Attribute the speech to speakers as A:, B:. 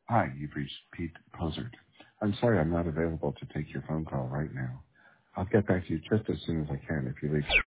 A: Hi, you've reached Pete Posert. I'm sorry I'm not available to take your phone call right now. I'll get back to you just as soon as I can if you leave.